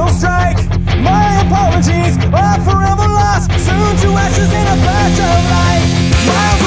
final strike. My apologies are forever lost, soon to ashes in a flash of light. Miles